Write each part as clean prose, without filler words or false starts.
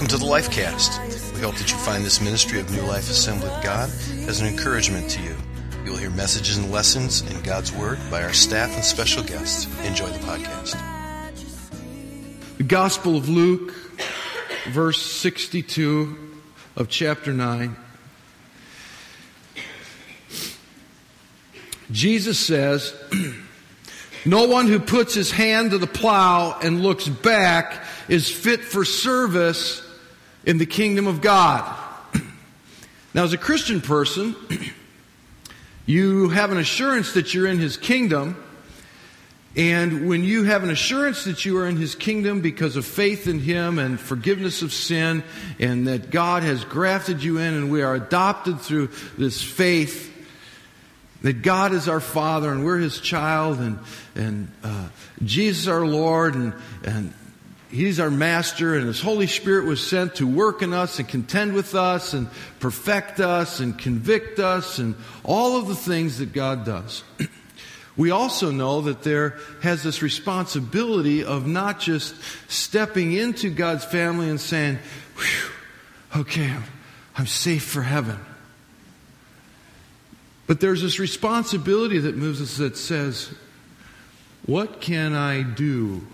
Welcome to the LifeCast. We hope that you find this ministry of New Life Assembly of God as an encouragement to you. You will hear messages and lessons in God's Word by our staff and special guests. Enjoy the podcast. The Gospel of Luke, verse 62 of chapter 9. Jesus says, "No one who puts his hand to the plow and looks back is fit for service in the kingdom of God." Now, as a Christian person, you have an assurance that you're in His kingdom. And when you have an assurance that you are in His kingdom because of faith in Him and forgiveness of sin, and that God has grafted you in and we are adopted through this faith, that God is our Father and we're His child, and Jesus our Lord, and He's our Master, and His Holy Spirit was sent to work in us and contend with us and perfect us and convict us and all of the things that God does. We also know that there has this responsibility of not just stepping into God's family and saying, "Whew, okay, I'm safe for heaven." But there's this responsibility that moves us that says, what can I do?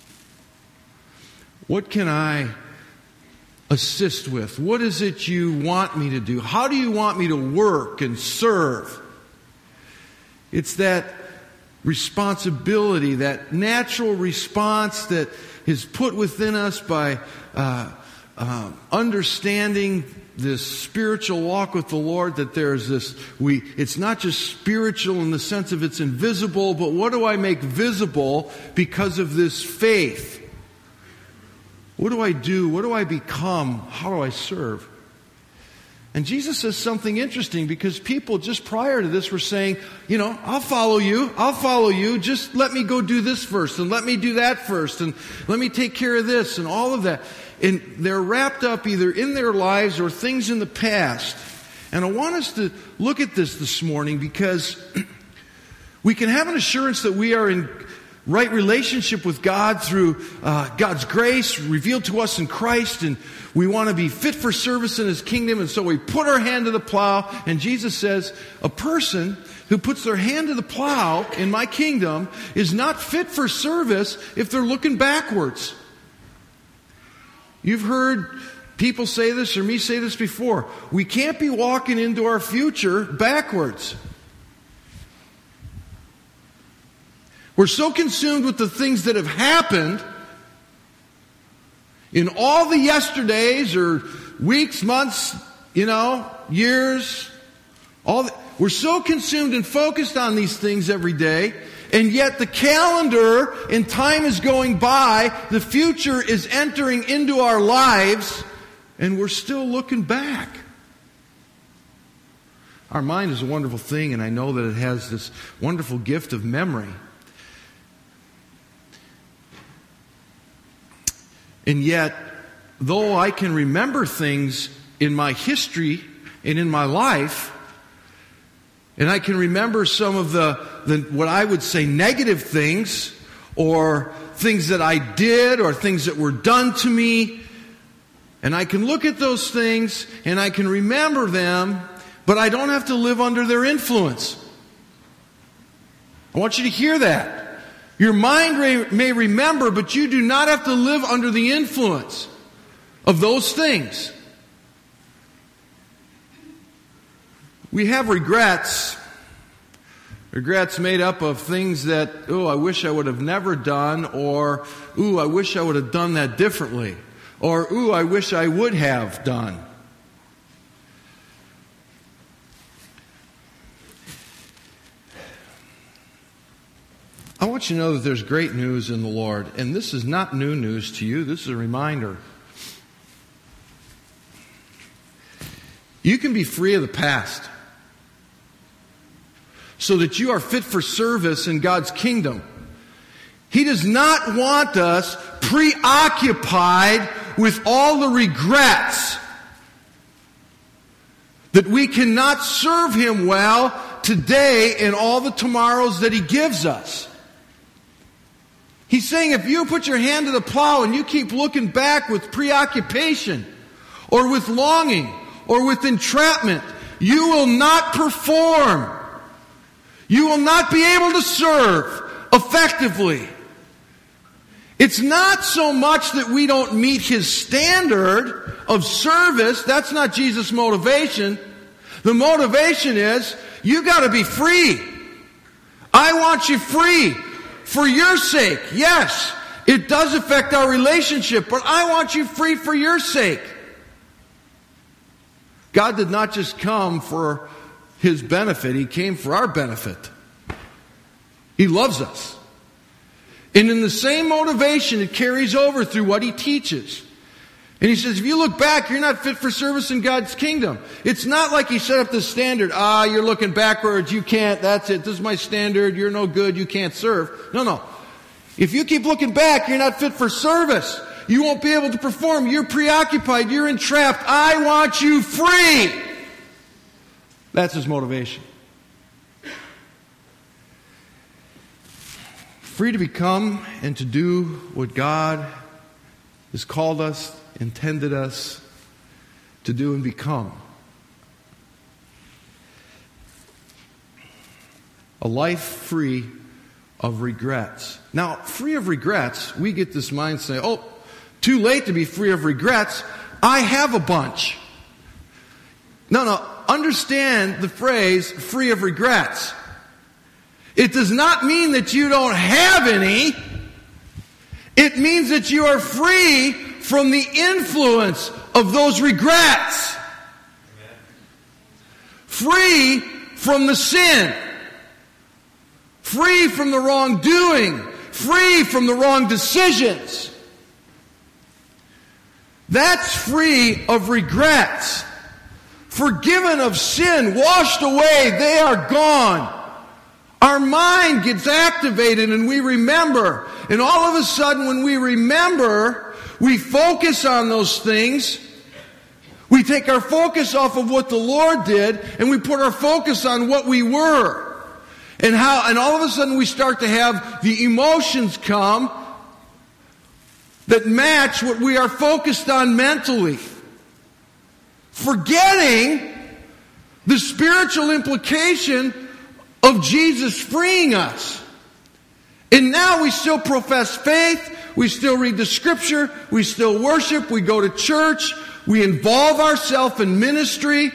What can I assist with? What is it you want me to do? How do you want me to work and serve? It's that responsibility, that natural response that is put within us by understanding this spiritual walk with the Lord, that there's this, it's not just spiritual in the sense of it's invisible, but what do I make visible because of this faith? What do I do? What do I become? How do I serve? And Jesus says something interesting, because people just prior to this were saying, I'll follow you, just let me go do this first, and let me do that first, and let me take care of this, and all of that. And they're wrapped up either in their lives or things in the past. And I want us to look at this morning, because we can have an assurance that we are in right relationship with God through God's grace revealed to us in Christ, and we want to be fit for service in His kingdom, and so we put our hand to the plow. And Jesus says, a person who puts their hand to the plow in my kingdom is not fit for service if they're looking backwards. You've heard people say this, or me say this before. We can't be walking into our future backwards. We're so consumed with the things that have happened in all the yesterdays or weeks, months, years. We're so consumed and focused on these things every day, and yet the calendar and time is going by. The future is entering into our lives, and we're still looking back. Our mind is a wonderful thing, and I know that it has this wonderful gift of memory. And yet, though I can remember things in my history and in my life, and I can remember some of the what I would say negative things, or things that I did, or things that were done to me, and I can look at those things and I can remember them, but I don't have to live under their influence. I want you to hear that. Your mind may remember, but you do not have to live under the influence of those things. We have regrets. Regrets made up of things that, I wish I would have never done, or, I wish I would have done that differently, or, I wish I would have done. I want you to know that there's great news in the Lord. And this is not new news to you. This is a reminder. You can be free of the past so that you are fit for service in God's kingdom. He does not want us preoccupied with all the regrets that we cannot serve Him well today and all the tomorrows that He gives us. He's saying if you put your hand to the plow and you keep looking back with preoccupation or with longing or with entrapment, you will not perform. You will not be able to serve effectively. It's not so much that we don't meet His standard of service. That's not Jesus' motivation. The motivation is, you got to be free. I want you free for your sake. Yes, it does affect our relationship, but I want you free for your sake. God did not just come for His benefit. He came for our benefit. He loves us. And in the same motivation, it carries over through what He teaches. And He says, if you look back, you're not fit for service in God's kingdom. It's not like He set up this standard. You're looking backwards. You can't. That's it. This is my standard. You're no good. You can't serve. No. If you keep looking back, you're not fit for service. You won't be able to perform. You're preoccupied. You're entrapped. I want you free. That's His motivation. Free to become and to do what God has called us, intended us to do and become. A life free of regrets. Now, free of regrets, we get this mindset, too late to be free of regrets. I have a bunch. No, understand the phrase free of regrets. It does not mean that you don't have any. It means that you are free from the influence of those regrets. Free from the sin. Free from the wrongdoing. Free from the wrong decisions. That's free of regrets. Forgiven of sin, washed away, they are gone. Our mind gets activated and we remember. And all of a sudden when we remember, we focus on those things. We take our focus off of what the Lord did and we put our focus on what we were. And all of a sudden we start to have the emotions come that match what we are focused on mentally. Forgetting the spiritual implication of Jesus freeing us. And now we still profess faith, we still read the Scripture, we still worship, we go to church, we involve ourselves in ministry,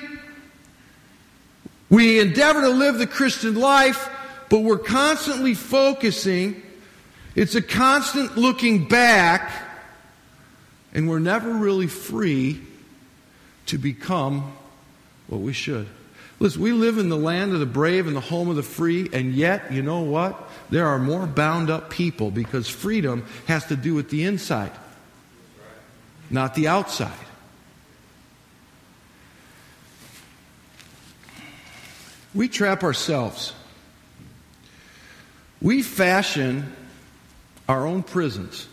we endeavor to live the Christian life, but we're constantly focusing. It's a constant looking back, and we're never really free to become what we should. Listen, we live in the land of the brave and the home of the free, and yet, you know what? There are more bound up people because freedom has to do with the inside, not the outside. We trap ourselves. We fashion our own prisons.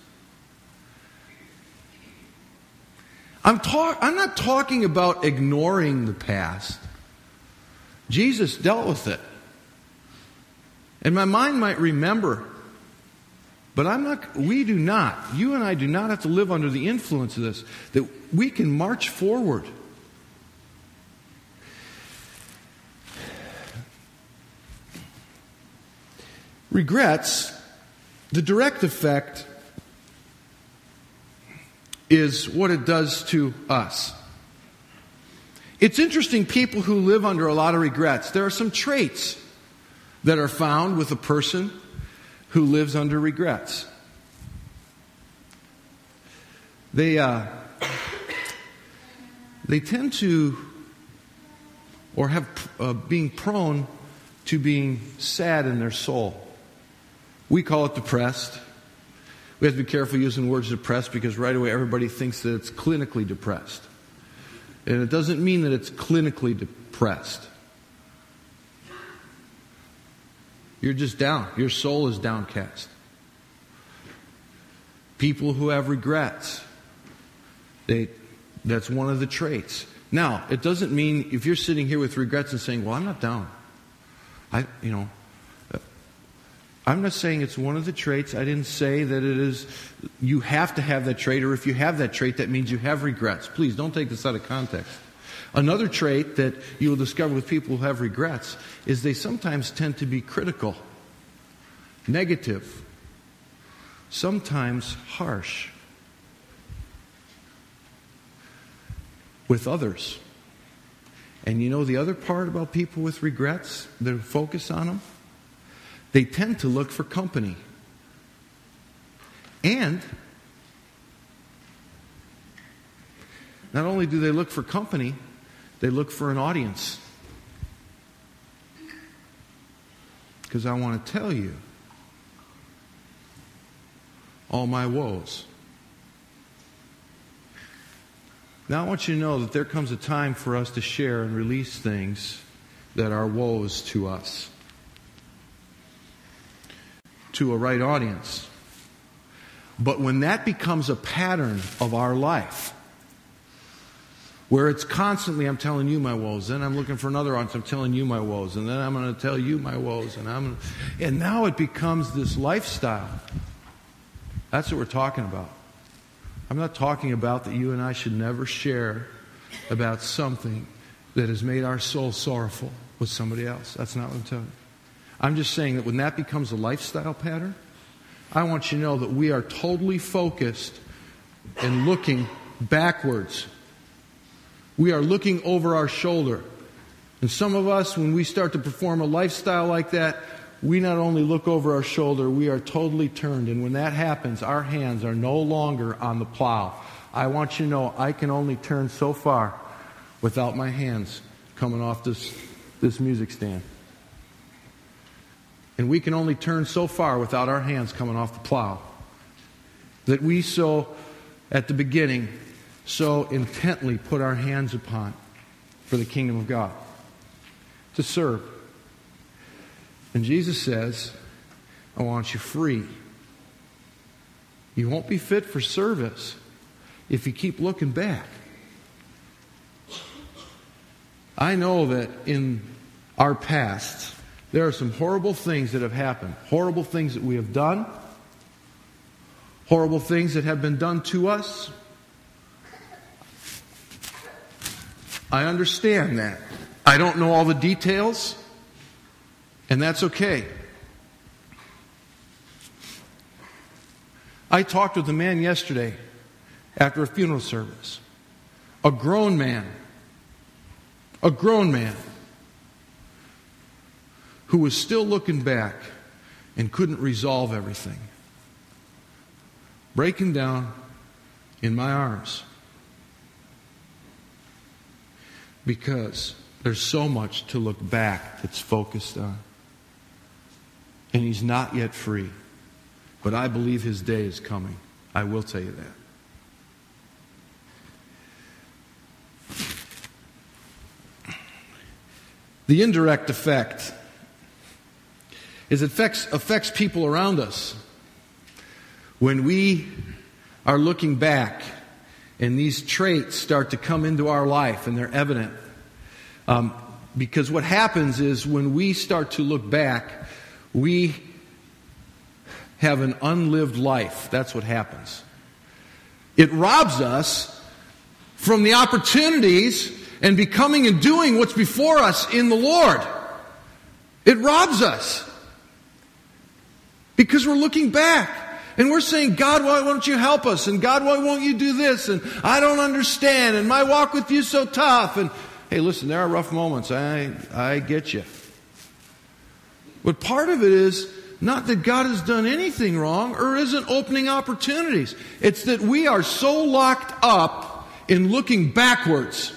I'm not talking about ignoring the past. Jesus dealt with it. And my mind might remember. But we do not. You and I do not have to live under the influence of this. That we can march forward. Regrets, the direct effect is what it does to us. It's interesting, people who live under a lot of regrets, there are some traits that are found with a person who lives under regrets. They tend to, or have being prone to being sad in their soul. We call it depressed. We have to be careful using words depressed because right away everybody thinks that it's clinically depressed. And it doesn't mean that it's clinically depressed. You're just down. Your soul is downcast. People who have regrets, that's one of the traits. Now, it doesn't mean if you're sitting here with regrets and saying, well, I'm not down. I I'm not saying it's one of the traits. I didn't say that it is, you have to have that trait, or if you have that trait, that means you have regrets. Please, don't take this out of context. Another trait that you'll discover with people who have regrets is they sometimes tend to be critical, negative, sometimes harsh with others. And you know the other part about people with regrets that focus on them? They tend to look for company. And not only do they look for company, they look for an audience. Because I want to tell you all my woes. Now I want you to know that there comes a time for us to share and release things that are woes to us, to a right audience. But when that becomes a pattern of our life, where it's constantly, I'm telling you my woes, then I'm looking for another audience, I'm telling you my woes, and then I'm going to tell you my woes, and now it becomes this lifestyle. That's what we're talking about. I'm not talking about that you and I should never share about something that has made our soul sorrowful with somebody else. That's not what I'm telling you. I'm just saying that when that becomes a lifestyle pattern, I want you to know that we are totally focused and looking backwards. We are looking over our shoulder. And some of us, when we start to perform a lifestyle like that, we not only look over our shoulder, we are totally turned. And when that happens, our hands are no longer on the plow. I want you to know I can only turn so far without my hands coming off this music stand. And we can only turn so far without our hands coming off the plow. That we so, at the beginning, so intently put our hands upon for the kingdom of God. To serve. And Jesus says, I want you free. You won't be fit for service if you keep looking back. I know that in our past, there are some horrible things that have happened. Horrible things that we have done. Horrible things that have been done to us. I understand that. I don't know all the details. And that's okay. I talked with a man yesterday after a funeral service. A grown man. A grown man. Who was still looking back and couldn't resolve everything. Breaking down in my arms. Because there's so much to look back that's focused on. And he's not yet free. But I believe his day is coming. I will tell you that. The indirect effect is it affects people around us. When we are looking back and these traits start to come into our life and they're evident. Because what happens is when we start to look back, we have an unlived life. That's what happens. It robs us from the opportunities and becoming and doing what's before us in the Lord. It robs us. Because we're looking back. And we're saying, God, why won't you help us? And God, why won't you do this? And I don't understand. And my walk with you is so tough. And hey, listen, there are rough moments. I get you. But part of it is not that God has done anything wrong or isn't opening opportunities. It's that we are so locked up in looking backwards.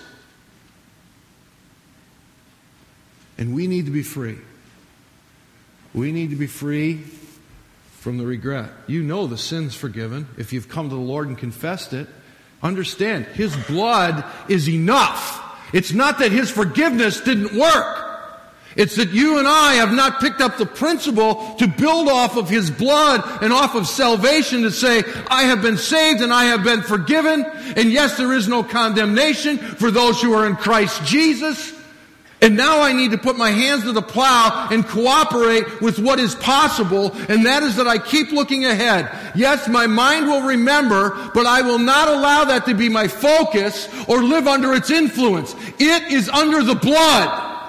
And we need to be free. We need to be free from the regret. You know the sin's forgiven if you've come to the Lord and confessed it. Understand, His blood is enough. It's not that His forgiveness didn't work. It's that you and I have not picked up the principle to build off of His blood and off of salvation to say, I have been saved and I have been forgiven. And yes, there is no condemnation for those who are in Christ Jesus. And now I need to put my hands to the plow and cooperate with what is possible, and that is that I keep looking ahead. Yes, my mind will remember, but I will not allow that to be my focus or live under its influence. It is under the blood.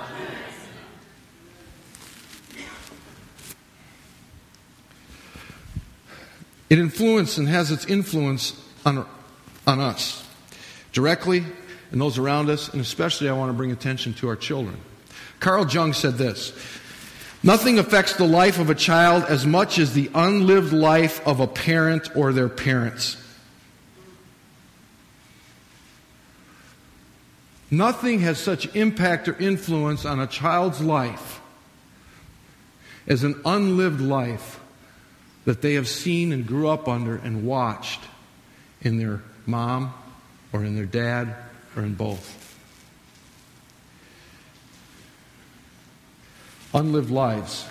It influences and has its influence on us directly and those around us, and especially I want to bring attention to our children. Carl Jung said this: nothing affects the life of a child as much as the unlived life of a parent or their parents. Nothing has such impact or influence on a child's life as an unlived life that they have seen and grew up under and watched in their mom or in their dad or in both. Unlived lives.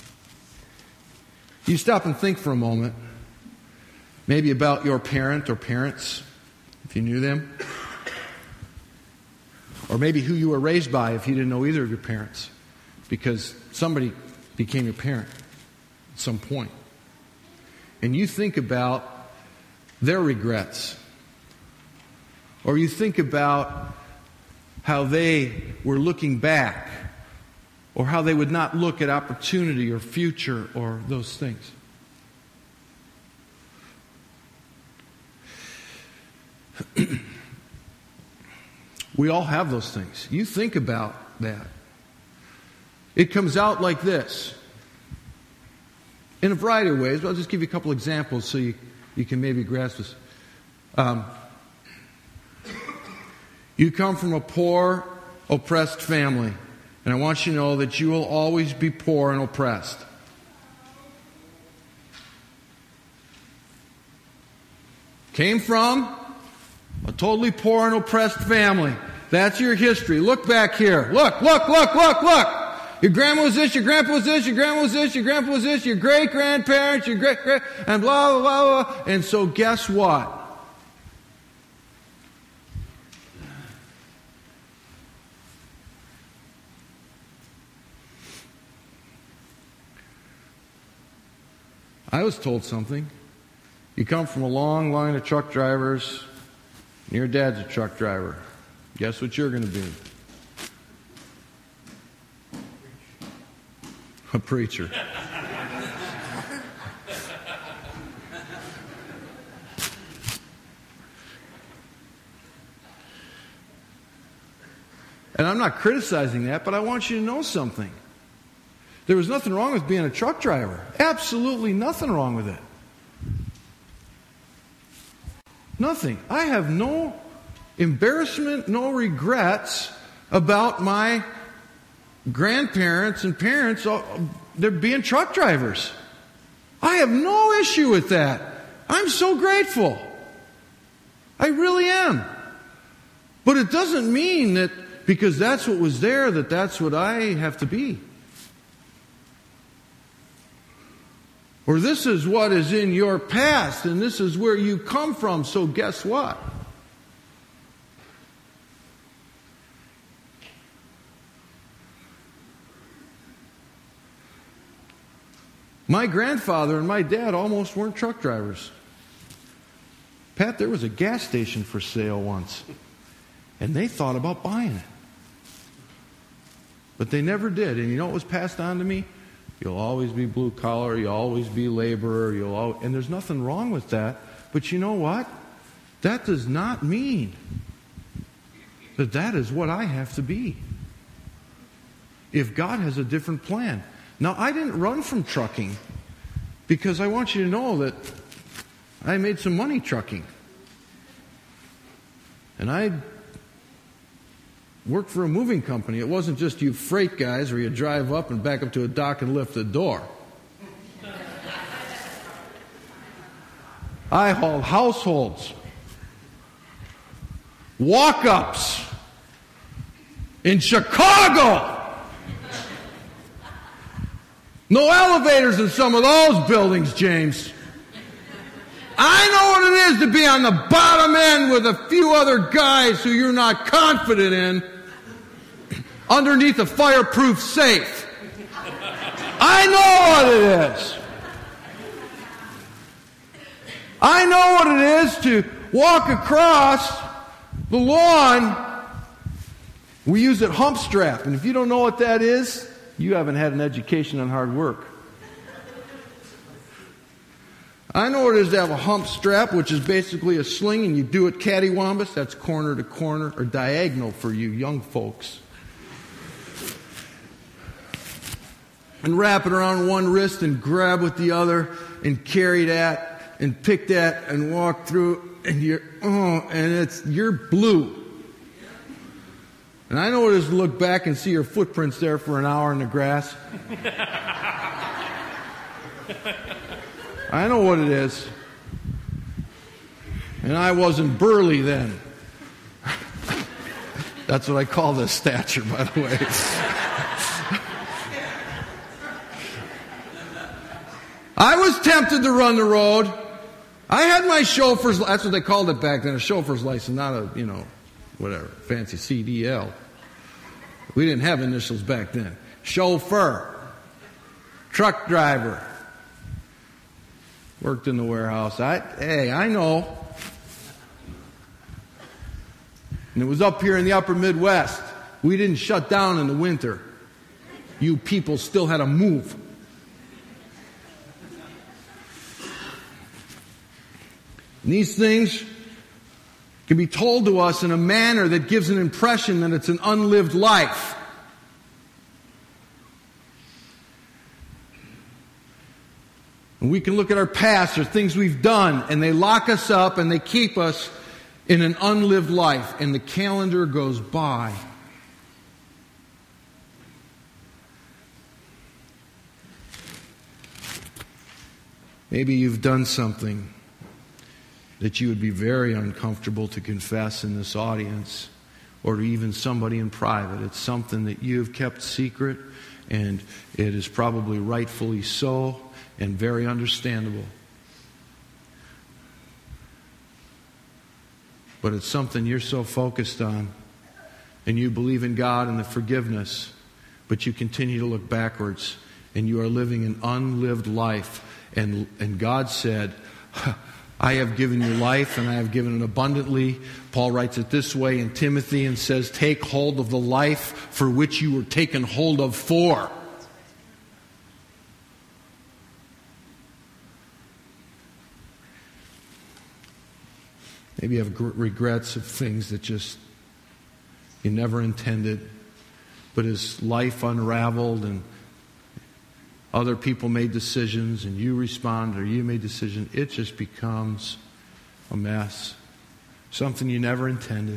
You stop and think for a moment, maybe about your parent or parents, if you knew them, or maybe who you were raised by if you didn't know either of your parents, because somebody became your parent at some point. And you think about their regrets, or you think about how they were looking back, or how they would not look at opportunity or future or those things. We all have those things. You think about that. It comes out like this. In a variety of ways, but I'll just give you a couple examples so you can maybe grasp this. You come from a poor, oppressed family, and I want you to know that you will always be poor and oppressed. Came from a totally poor and oppressed family. That's your history. Look back here. Look. Your grandma was this, your grandpa was this, your grandma was this, your grandpa was this, your great-grandparents, your great-great, and blah, blah, blah, blah. And so guess what? I was told something. You come from a long line of truck drivers, and your dad's a truck driver. Guess what you're going to be? A preacher. And I'm not criticizing that, but I want you to know something. There was nothing wrong with being a truck driver. Absolutely nothing wrong with it. Nothing. I have no embarrassment, no regrets about my grandparents and parents, they're being truck drivers. I have no issue with that. I'm so grateful. I really am. But it doesn't mean that because that's what was there, that that's what I have to be. Or this is what is in your past, and this is where you come from, so guess what? My grandfather and my dad almost weren't truck drivers. Pat, there was a gas station for sale once, and they thought about buying it. But they never did. And you know what was passed on to me? You'll always be blue collar, you'll always be laborer, and there's nothing wrong with that. But you know what? That does not mean that that is what I have to be. If God has a different plan. Now, I didn't run from trucking because I want you to know that I made some money trucking. And I worked for a moving company. It wasn't just you freight guys where you drive up and back up to a dock and lift the door. I hauled households, walk-ups in Chicago. No elevators in some of those buildings, James. I know what it is to be on the bottom end with a few other guys who you're not confident in. underneath a fireproof safe. I know what it is. I know what it is to walk across the lawn. We use it hump strap. And if you don't know what that is, you haven't had an education on hard work. I know what it is to have a hump strap, which is basically a sling, and you do it cattywampus. That's corner to corner, or diagonal for you young folks. And wrap it around one wrist and grab with the other and carry that and pick that and walk through, and you're blue. And I know what it is to look back and see your footprints there for an hour in the grass. I know what it is. And I wasn't burly then. That's what I call this stature, by the way. I was tempted to run the road. I had my chauffeur's, that's what they called it back then, a chauffeur's license, not a, whatever, fancy CDL. We didn't have initials back then. Chauffeur. Truck driver. Worked in the warehouse. I know. And it was up here in the upper Midwest. We didn't shut down in the winter. You people still had to move. And these things can be told to us in a manner that gives an impression that it's an unlived life. And we can look at our past or things we've done, and they lock us up and they keep us in an unlived life, and the calendar goes by. Maybe you've done something that you would be very uncomfortable to confess in this audience, or to even somebody in private. It's something that you've kept secret, and it is probably rightfully so, and very understandable. But it's something you're so focused on, and you believe in God and the forgiveness, but you continue to look backwards, and you are living an unlived life. And God said, I have given you life, and I have given it abundantly. Paul writes it this way in Timothy and says, take hold of the life for which you were taken hold of for. Maybe you have regrets of things that just you never intended, but as life unraveled and other people made decisions and you responded or you made decisions, it just becomes a mess. Something you never intended.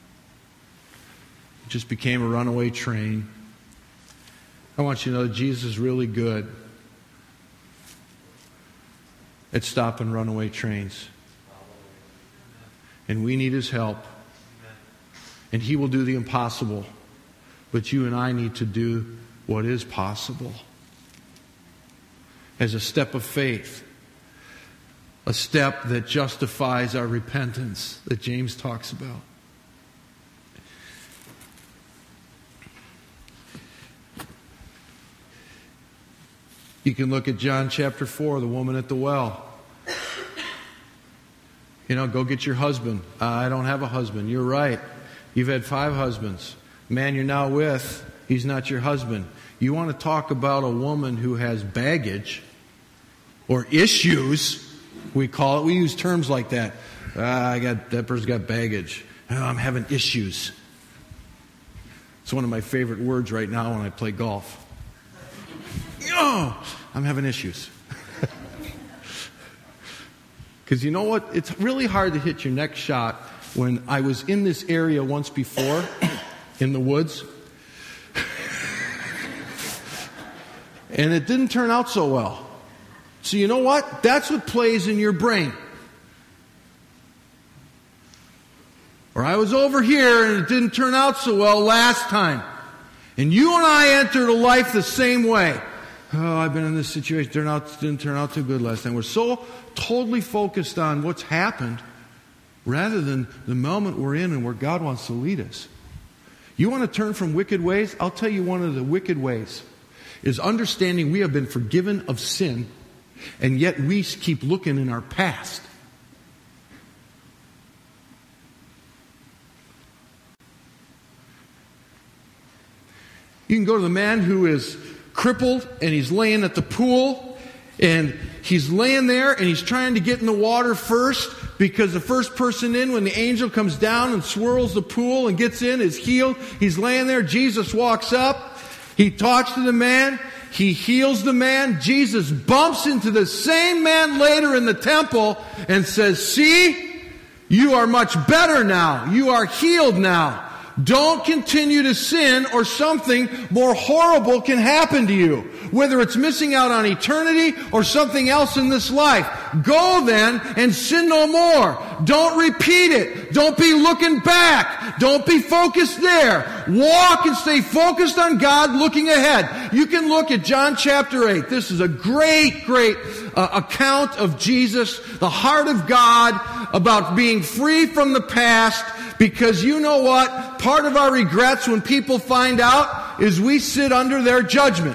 It just became a runaway train. I want you to know that Jesus is really good at stopping runaway trains. And we need His help. And He will do the impossible. But you and I need to do what is possible. As a step of faith. A step that justifies our repentance that James talks about. You can look at John chapter 4, the woman at the well. Go get your husband. I don't have a husband. You're right. You've had 5 husbands. Man you're now with, he's not your husband. You want to talk about a woman who has baggage or issues, we call it. We use terms like that. That person's got baggage. I'm having issues. It's one of my favorite words right now when I play golf. I'm having issues. Because you know what? It's really hard to hit your next shot. When I was in this area once before, in the woods, and it didn't turn out so well. So you know what? That's what plays in your brain. Or I was over here and it didn't turn out so well last time. And you and I entered a life the same way. I've been in this situation. Didn't turn out too good last time. We're so totally focused on what's happened rather than the moment we're in and where God wants to lead us. You want to turn from wicked ways? I'll tell you one of the wicked ways is understanding we have been forgiven of sin, and yet we keep looking in our past. You can go to the man who is crippled and he's laying at the pool, and he's laying there and he's trying to get in the water first, because the first person in, when the angel comes down and swirls the pool and gets in, is healed. He's laying there. Jesus walks up. He talks to the man. He heals the man. Jesus bumps into the same man later in the temple and says, "See, you are much better now. You are healed now. Don't continue to sin, or something more horrible can happen to you. Whether it's missing out on eternity or something else in this life. Go then and sin no more. Don't repeat it. Don't be looking back. Don't be focused there. Walk and stay focused on God, looking ahead." You can look at John chapter 8. This is a great account of Jesus, the heart of God, about being free from the past. Because you know what? Part of our regrets when people find out is we sit under their judgment.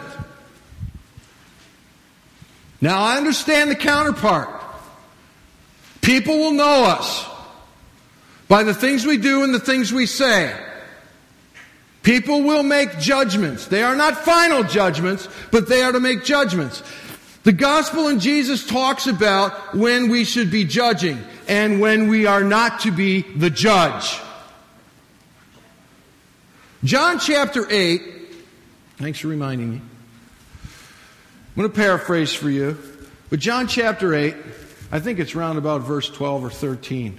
Now, I understand the counterpart. People will know us by the things we do and the things we say. People will make judgments. They are not final judgments, but they are to make judgments. The gospel in Jesus talks about when we should be judging and when we are not to be the judge. John chapter 8, thanks for reminding me. I'm going to paraphrase for you, but John chapter 8, I think it's round about verse 12 or 13.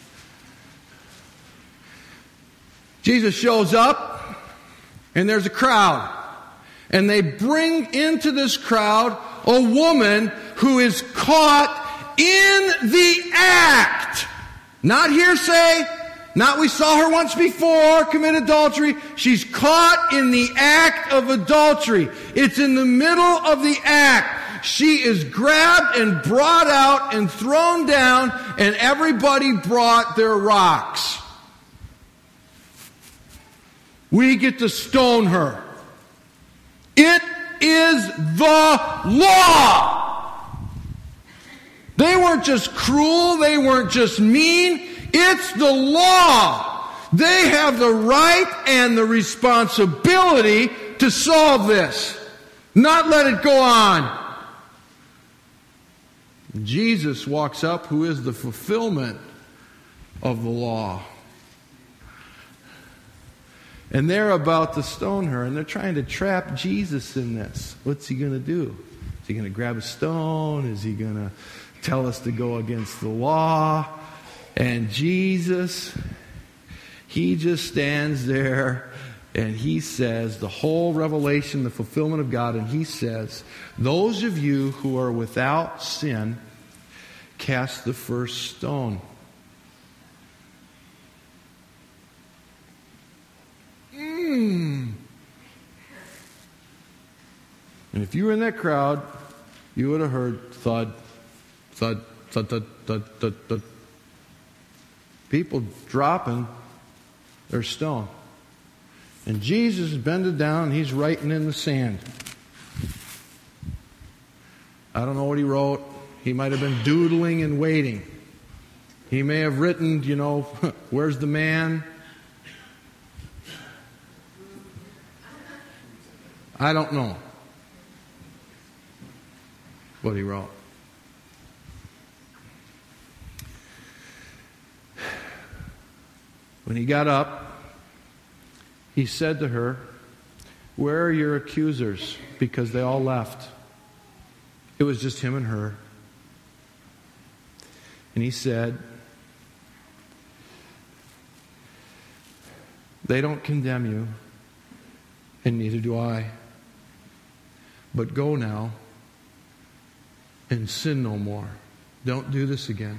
Jesus shows up, and there's a crowd. And they bring into this crowd a woman who is caught in the act. Not hearsay, not we saw her once before commit adultery. She's caught in the act of adultery. It's in the middle of the act. She is grabbed and brought out and thrown down, and everybody brought their rocks. We get to stone her. It is the law. They weren't just cruel. They weren't just mean. It's the law. They have the right and the responsibility to solve this. Not let it go on. Jesus walks up, who is the fulfillment of the law. And they're about to stone her, and they're trying to trap Jesus in this. What's he going to do? Is he going to grab a stone? Is he going to tell us to go against the law? And Jesus, he just stands there, and he says, the whole revelation, the fulfillment of God, and he says, "Those of you who are without sin, cast the first stone." And if you were in that crowd, you would have heard thud, thud, thud, thud, thud, thud, thud. People dropping their stone. And Jesus is bending down and he's writing in the sand. I don't know what he wrote. He might have been doodling and waiting. He may have written, where's the man? I don't know what he wrote. When he got up, he said to her, "Where are your accusers?" Because they all left. It was just him and her. And he said, "They don't condemn you, and neither do I. But go now and sin no more." Don't do this again.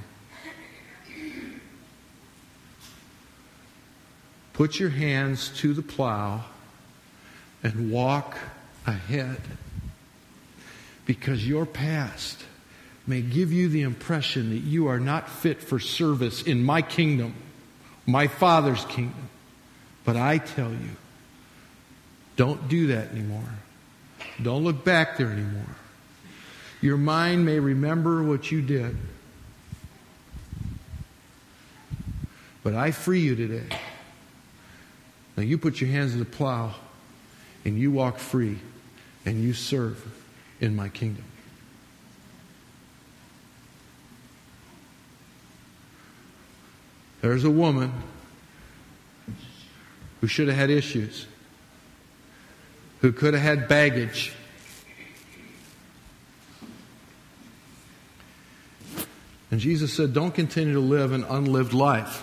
Put your hands to the plow and walk ahead. Because your past may give you the impression that you are not fit for service in my kingdom, my Father's kingdom. But I tell you, don't do that anymore. Don't look back there anymore. Your mind may remember what you did, but I free you today. Now you put your hands to the plow and you walk free and you serve in my kingdom. There's a woman who should have had issues, who could have had baggage. And Jesus said, don't continue to live an unlived life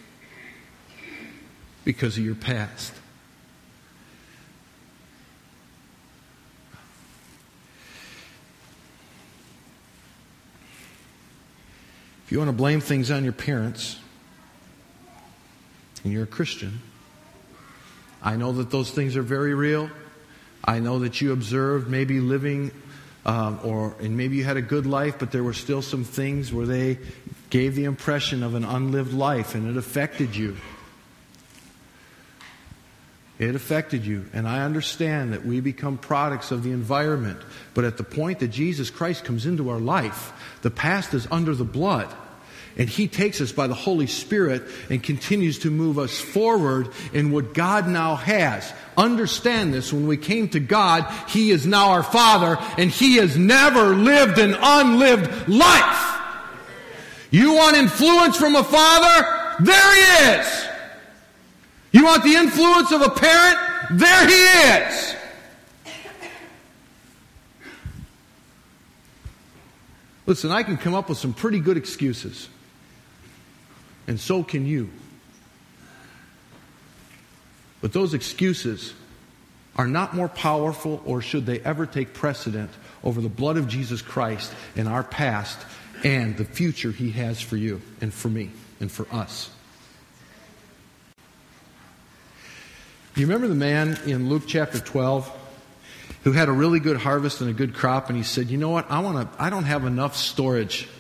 because of your past. If you want to blame things on your parents, and you're a Christian, I know that those things are very real. I know that you observed maybe living, and maybe you had a good life, but there were still some things where they gave the impression of an unlived life, and it affected you. It affected you. And I understand that we become products of the environment. But at the point that Jesus Christ comes into our life, the past is under the blood. And He takes us by the Holy Spirit and continues to move us forward in what God now has. Understand this, when we came to God, He is now our Father, and He has never lived an unlived life. You want influence from a father? There He is. You want the influence of a parent? There He is. Listen, I can come up with some pretty good excuses. And so can you. But those excuses are not more powerful, or should they ever take precedent over the blood of Jesus Christ in our past and the future He has for you and for me and for us. You remember the man in Luke chapter 12 who had a really good harvest and a good crop, and he said, you know what, I don't have enough storage.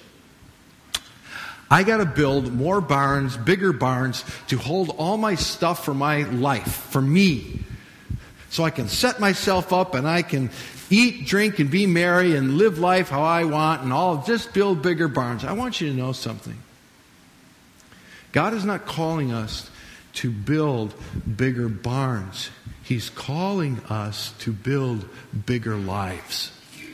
I got to build more barns, bigger barns, to hold all my stuff for my life, for me. So I can set myself up and I can eat, drink, and be merry and live life how I want, and I'll just build bigger barns. I want you to know something. God is not calling us to build bigger barns. He's calling us to build bigger lives.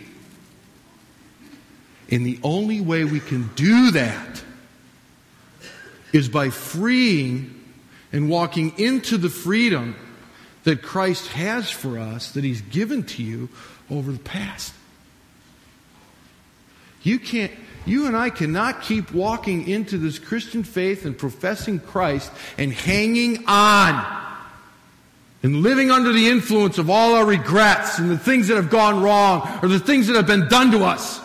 And the only way we can do that is by freeing and walking into the freedom that Christ has for us, that He's given to you over the past. You and I cannot keep walking into this Christian faith and professing Christ and hanging on and living under the influence of all our regrets and the things that have gone wrong or the things that have been done to us.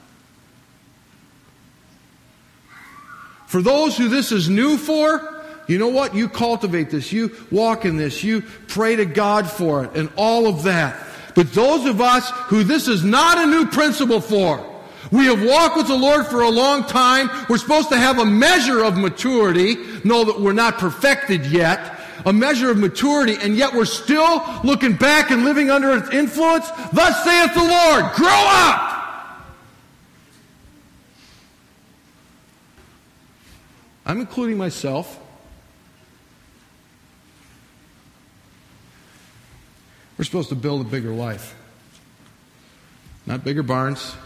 For those who this is new for, you know what? You cultivate this. You walk in this. You pray to God for it and all of that. But those of us who this is not a new principle for, we have walked with the Lord for a long time. We're supposed to have a measure of maturity. Know that we're not perfected yet. A measure of maturity, and yet we're still looking back and living under its influence. Thus saith the Lord, grow up! I'm including myself. We're supposed to build a bigger life. Not bigger barns.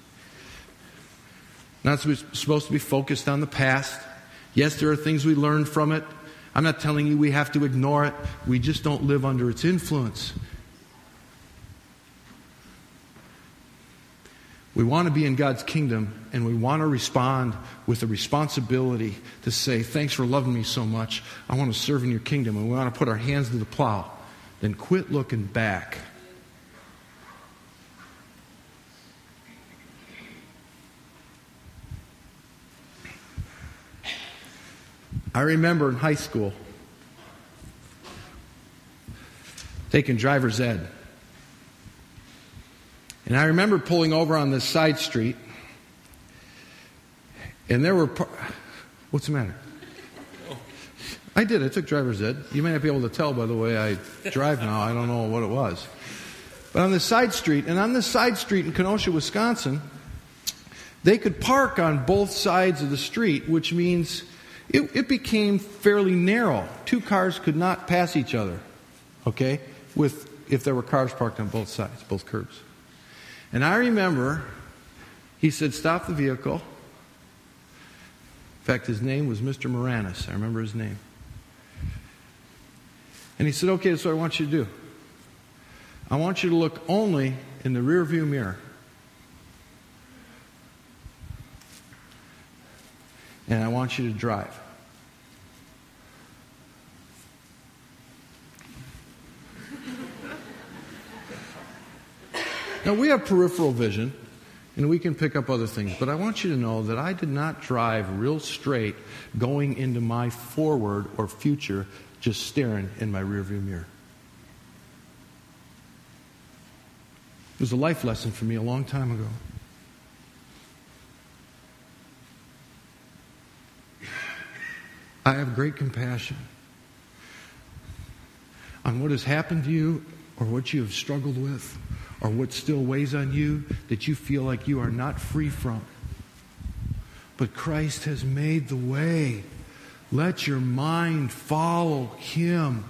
Not supposed to be focused on the past. Yes, there are things we learn from it. I'm not telling you we have to ignore it. We just don't live under its influence. We want to be in God's kingdom, and we want to respond with a responsibility to say, thanks for loving me so much. I want to serve in your kingdom, and we want to put our hands to the plow. Then quit looking back. I remember in high school taking driver's ed. And I remember pulling over on this side street, and there were... What's the matter? I did. I took driver's ed. You may not be able to tell by the way I drive now. I don't know what it was. But on this side street, and on this side street in Kenosha, Wisconsin, they could park on both sides of the street, which means it became fairly narrow. Two cars could not pass each other, okay, if there were cars parked on both sides, both curbs. And I remember he said, stop the vehicle. In fact, his name was Mr. Moranis. I remember his name. And he said, okay, that's what I want you to do. I want you to look only in the rearview mirror. And I want you to drive. Now, we have peripheral vision, and we can pick up other things, but I want you to know that I did not drive real straight going into my forward or future just staring in my rearview mirror. It was a life lesson for me a long time ago. I have great compassion on what has happened to you or what you have struggled with or what still weighs on you that you feel like you are not free from. But Christ has made the way. Let your mind follow Him.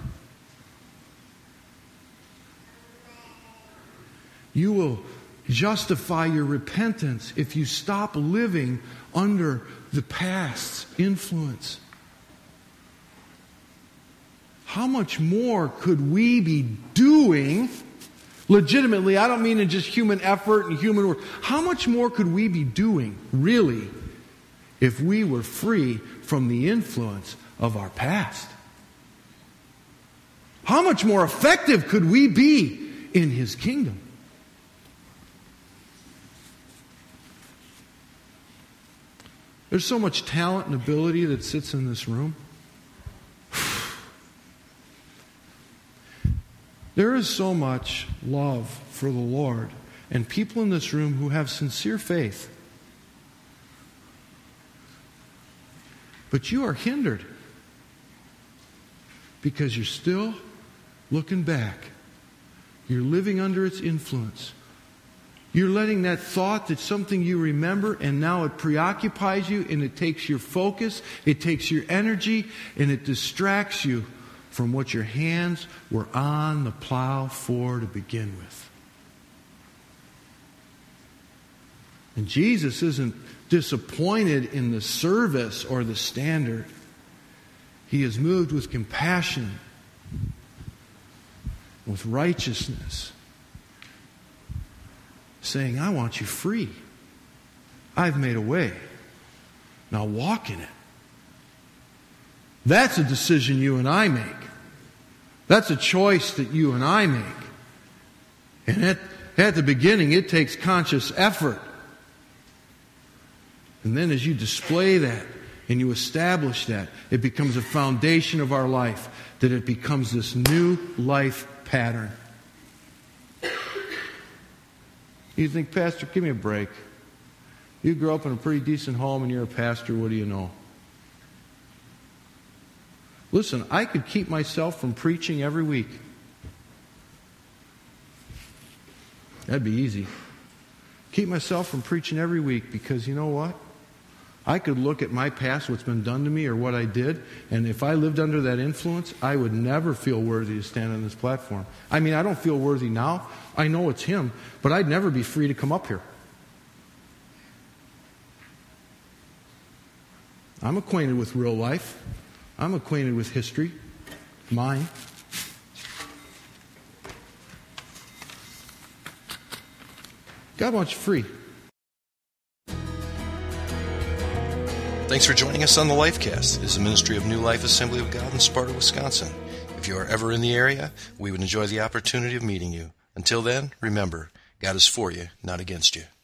You will justify your repentance if you stop living under the past's influence. How much more could we be doing, legitimately, I don't mean in just human effort and human work, how much more could we be doing, really, if we were free from the influence of our past? How much more effective could we be in His kingdom? There's so much talent and ability that sits in this room. There is so much love for the Lord and people in this room who have sincere faith. But you are hindered because you're still looking back. You're living under its influence. You're letting that thought that's something you remember and now it preoccupies you and it takes your focus, it takes your energy, and it distracts you from what your hands were on the plow for to begin with. And Jesus isn't disappointed in the service or the standard. He is moved with compassion, with righteousness, saying, I want you free. I've made a way. Now walk in it. That's a decision you and I make. That's a choice that you and I make. And at the beginning, it takes conscious effort. And then as you display that and you establish that, it becomes a foundation of our life, that it becomes this new life pattern. You think, Pastor, give me a break. You grew up in a pretty decent home and you're a pastor, what do you know? Listen, I could keep myself from preaching every week. That'd be easy. Keep myself from preaching every week because you know what? I could look at my past, what's been done to me or what I did, and if I lived under that influence, I would never feel worthy to stand on this platform. I mean, I don't feel worthy now. I know it's Him, but I'd never be free to come up here. I'm acquainted with real life. I'm acquainted with history. Mine. God wants you free. Thanks for joining us on the Lifecast. It is a ministry of New Life Assembly of God in Sparta, Wisconsin. If you are ever in the area, we would enjoy the opportunity of meeting you. Until then, remember, God is for you, not against you.